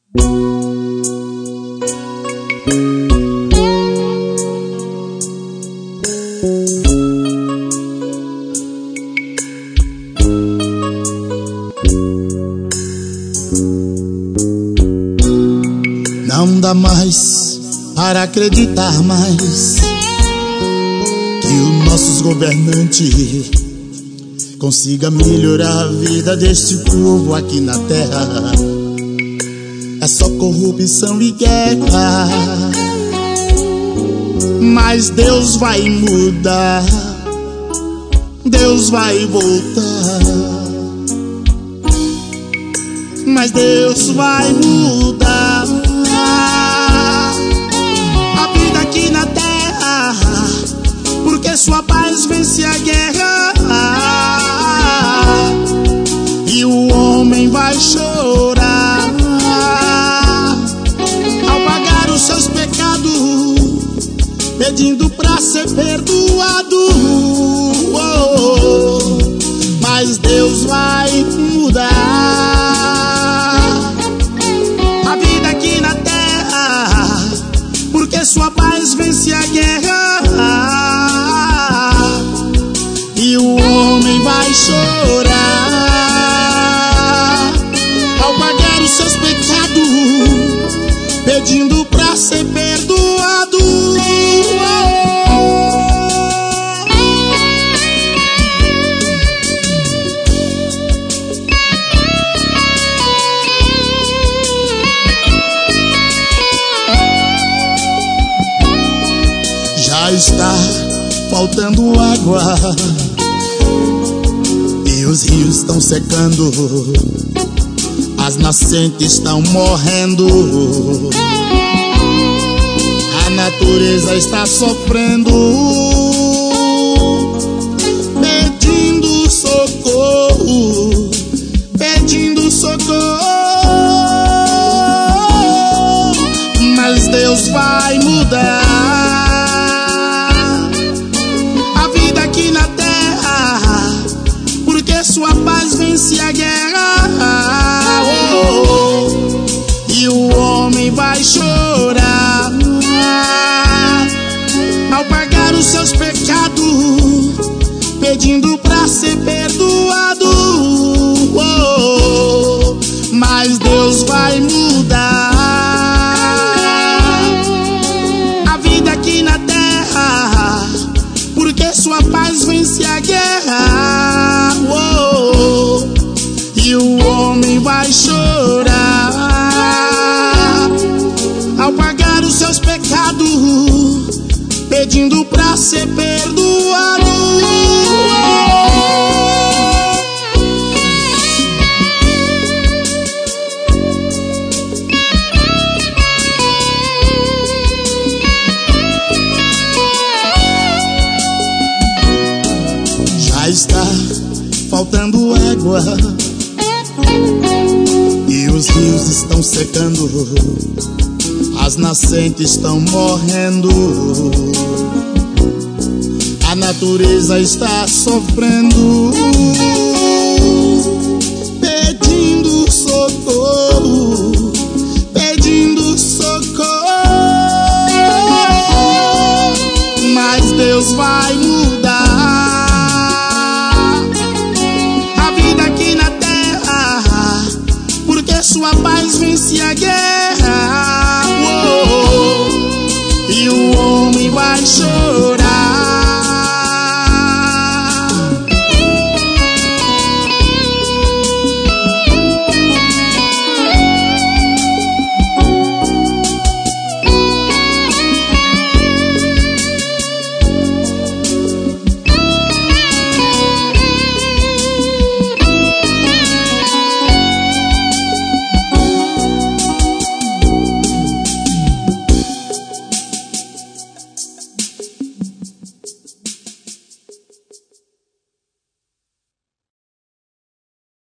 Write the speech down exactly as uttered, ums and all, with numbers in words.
Não dá mais para acreditar mais que os nossos governantes consiga melhorar a vida deste povo aqui na terra. É só corrupção e guerra, mas Deus vai mudar, Deus vai voltar, mas Deus vai mudar a vida aqui na terra, porque sua paz vence a guerra e o homem vai chorar ao pagar os seus pecados, pedindo pra ser perdoado. Oh, mas Deus vai mudar a vida aqui na terra, porque sua paz vence a guerra e o homem vai chorar ao pagar os seus pecados, pedindo pra ser perdoado. Já está faltando água e os rios estão secando, as nascentes estão morrendo, a natureza está sofrendo, pedindo socorro, pedindo socorro, mas Deus vai mudar a vida aqui na terra, porque sua paz vence a guerra. Oh, e o homem vai chorar ao pagar os seus pecados, pedindo pra ser perdoado. Oh, mas Deus vai mudar a vida aqui na terra, porque sua paz vence a guerra. Oh, e o homem vai chorar ao pagar os seus pecados, pedindo pra ser perdoado. Já está faltando água e os rios estão secando, as nascentes estão morrendo, a natureza está sofrendo, pedindo socorro, pedindo socorro, mas Deus vai mudar a vida aqui na terra, porque sua paz vence a guerra. Oh, e o homem vai chorar